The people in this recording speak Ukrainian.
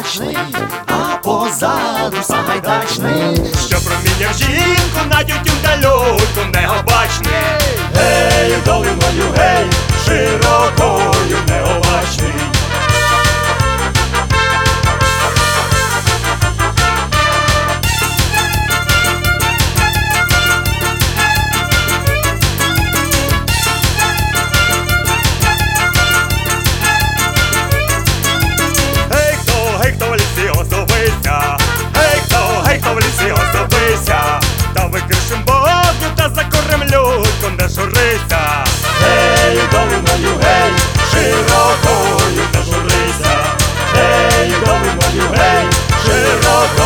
смачний, а позаду Сагайдачний, що проміняв жінку на тютю далеку необачний. Гей, долиною, гей, широкою необачний. Хто в лісі особися, та викришим богню та закорем людку не журися. Гей, долиною, гей, широкою не журися. Гей, долиною, гей, широкою